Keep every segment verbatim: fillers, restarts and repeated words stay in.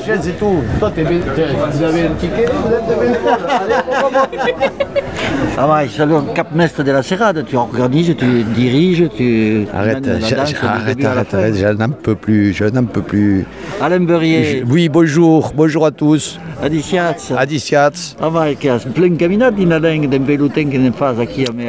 chaise et tout. Toi, t'es, t'es, vous avez un ticket, vous êtes de bénévole. Allez, Ah ouais, c'est le Cap-Mestre de la Serrade, tu organises, tu diriges, tu... Arrête, tu mènes la j'ai- danse j'ai- du arrête, début à la arrête, fin. arrête, je n'en peux plus, je n'en peux plus. Alain Beurier, Je- oui, bonjour, bonjour à tous. Adi Siaz. Adi Siaz. Ah ouais, che ha plein camminati in Alain, d'un velutin che ne fa qui a me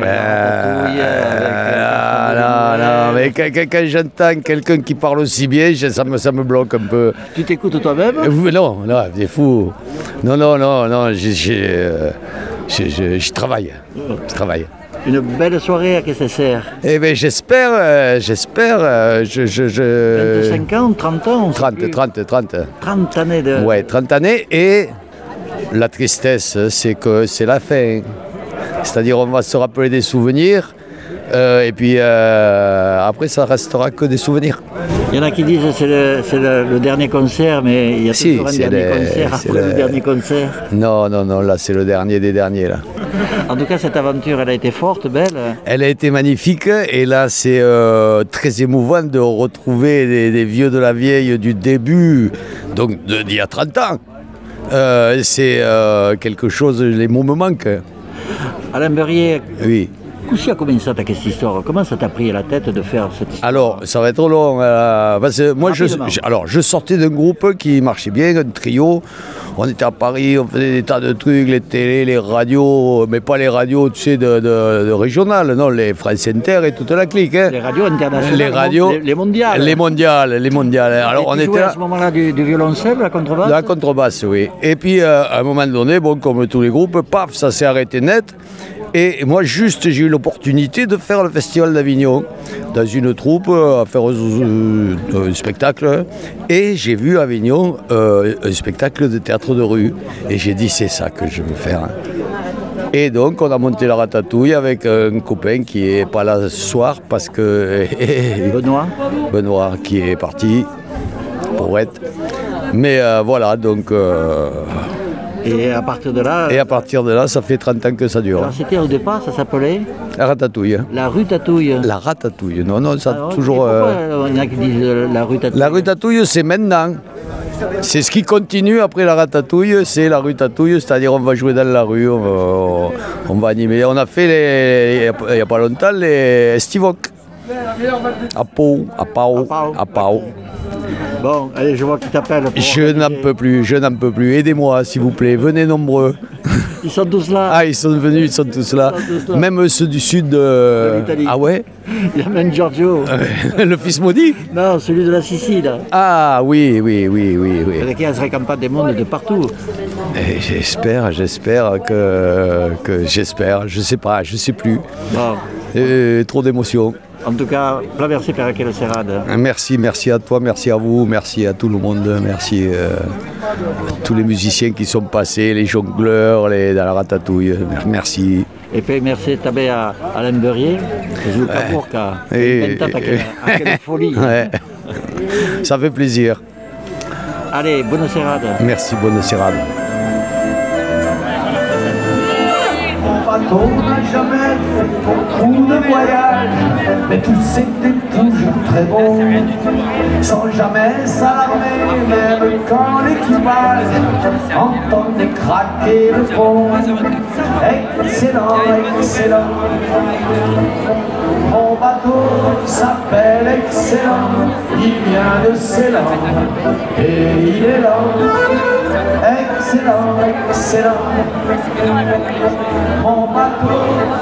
Ah, non, non, mais quand, quand- quand j'entends quelqu'un qui parle aussi bien, je- ça me, ça me bloque un peu. Tu t'écoutes toi-même? Euh, Non, non, c'est fou. Non, non, non, non, j'ai, j'ai, euh, j'ai- j'ai- je travaille. Je travaille. Une belle soirée à que ça sert. Eh bien, j'espère, euh, j'espère, euh, je, je, je... vingt-cinq ans, trente ans, on sait trente, plus. trente, trente. trente années de... Ouais, trente années. Et la tristesse, c'est que c'est la fin. C'est-à-dire, on va se rappeler des souvenirs. euh, et puis, euh, après, ça restera que des souvenirs. Il y en a qui disent que c'est, le, c'est le, le dernier concert, mais il y a Si, toujours un c'est dernier le- concert c'est après le... le- dernier concert. Non, non, non, là, c'est le dernier des derniers, là. En tout cas, cette aventure, elle a été forte, belle. Elle a été magnifique et là c'est euh, très émouvant de retrouver des, des vieux de la vieille du début, donc de- d'il y a trente ans. Euh, c'est euh, quelque chose, les mots me manquent. Alain Beurier, Oui. Comment a commencé cette histoire? Comment ça t'a pris à la tête de faire cette histoire? Alors, ça va être long. euh, parce que moi, je, Rapidement. je- alors, je sortais d'un groupe qui marchait bien, un trio. On était à Paris, on faisait des tas de trucs, les télés, les radios, mais pas les radios, tu sais, de, de- de régionales, non, les France Inter et toute la clique. hein. Les radios internationales, Les radios, les, les mondiales. Les mondiales, les mondiales. Alors, Et on tu était jouais là- à ce moment-là du, du violoncelle, la contrebasse? de la contrebasse, oui. Et puis, euh, à un moment donné, bon, comme tous les groupes, paf, ça s'est arrêté net. Et moi, juste, j'ai eu l'opportunité de faire le Festival d'Avignon dans une troupe, euh, à faire euh, un spectacle. Et j'ai vu à Avignon euh, un spectacle de théâtre de rue. Et j'ai dit, c'est ça que je veux faire. Et donc, on a monté la Ratatouille avec un copain qui n'est pas là ce soir parce que... Benoît Benoît, qui est parti, poète. Mais euh, voilà, donc... euh, Et à partir de là, Et à partir de là, ça fait trente ans que ça dure. alors c'était au départ, ça s'appelait La ratatouille. la rue Tatouille. La ratatouille. Non, non, ça Alors, toujours. et pourquoi euh, il y en a qui disent euh, la rue Tatouille? La rue Tatouille, c'est maintenant. C'est ce qui continue après la ratatouille, c'est la rue Tatouille, c'est-à-dire on va jouer dans la rue, on va, on va animer. On a fait les, il n'y a pas longtemps les Estivoc. À Pau, à Pau, À Pau. à Pau. Bon, allez, je vois qui t'appelle. pour Je organiser. n'en peux plus, je n'en peux plus. Aidez-moi, s'il vous plaît, venez nombreux. Ils sont tous là. Ah, ils sont venus, ils sont tous là. Ils sont tous là. Même ceux du sud de... De l'Italie. Ah ouais. Il y a même Giorgio. Le fils maudit. Non, celui de la Sicile. Ah oui, oui, oui, oui, oui. Avec qui elle se récompense des mondes de partout. Et j'espère, j'espère que, que j'espère, je sais pas, je sais plus. Bon, Euh, trop d'émotions. en tout cas, plein merci per quelle serrade. Merci, merci à toi, merci à vous, merci à tout le monde, merci euh, à tous les musiciens qui sont passés, les jongleurs, les, dans la ratatouille. Merci. Et puis merci també a Alain Beurier, que je vous capour qu'a Et- inventat aquella, aquella folie. Ouais. Ça fait plaisir. Allez, bonne serrade. Merci, bonne serrade. Mon bateau n'a jamais fait beaucoup de voyages, mais tout c'était toujours très bon, sans jamais s'alarmer, même quand l'équipage entendait craquer le pont. Excellent, excellent. Mon bateau s'appelle Excellent, il vient de Ceylan et il est lent. Excellent, excellent. Mon bateau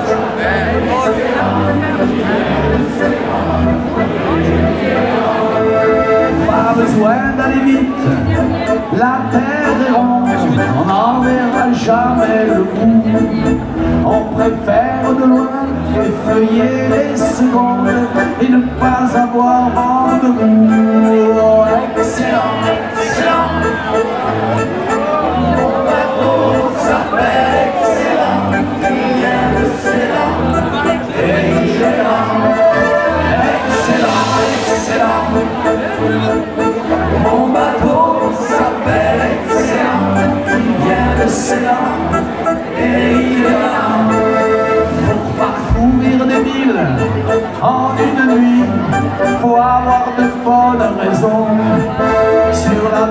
pas besoin d'aller vite, la terre est ronde, on n'en verra jamais le bout. On préfère de loin effeuiller les secondes et ne pas avoir vent de bout. Oh, excellent, excellent. Mon bateau s'appelle Excellent, il vient de Ceylan et il est lent. Excellent, excellent. Mon bateau s'appelle Excellent, il vient de Ceylan et il est lent. Pour parcourir des villes en une nuit, faut avoir de bonnes raisons. Sur la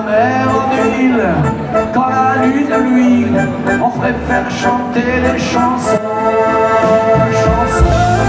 quand la lune luit, on préfère chanter des chansons, chansons.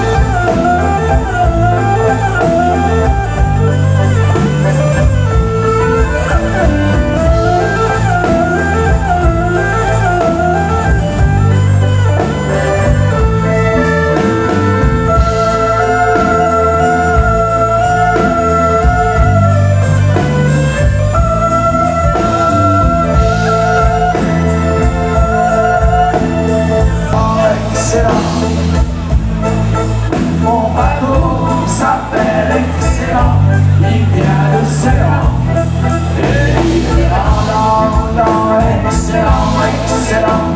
Mon bateau s'appelle Excellent, il vient de Ceylan. Et il est là, là, là, excellent, excellent.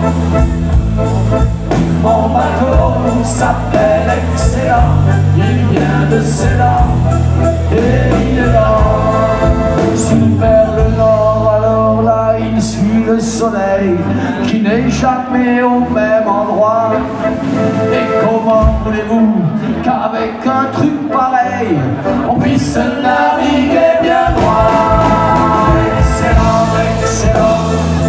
Mon bateau s'appelle Excellent, il vient de Ceylan. Et il est là, super le nord, alors là il suit le soleil qui n'est jamais au même endroit. Et comment voulez-vous qu'avec un truc pareil on puisse naviguer bien droit? Excellent, excellent.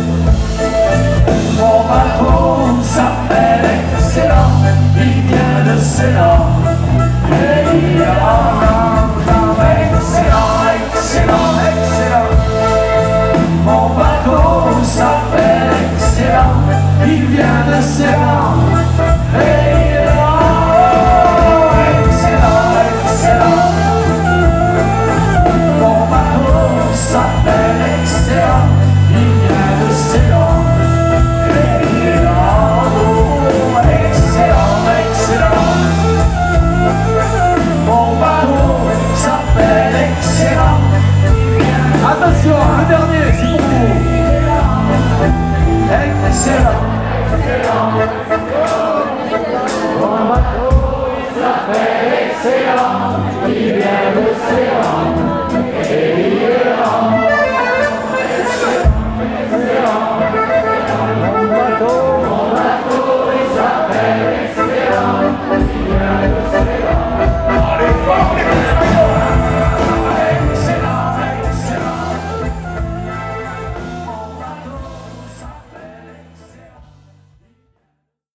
Mon bateau s'appelle Excellent, il vient de Ceylan. Et il est là, excellent, excellent, excellent. Mon bateau s'appelle Excellent, il vient de Ceylan. Et il est là, excellent, excellent. Mon bateau s'appelle Excellent, il vient de Ceylan. Et il est là, excellent, excellent. Mon bateau s'appelle Excellent. Attention, le dernier, c'est pour vous. Excellent. Mon bateau s'appelle Excellent, il vient de Ceylan.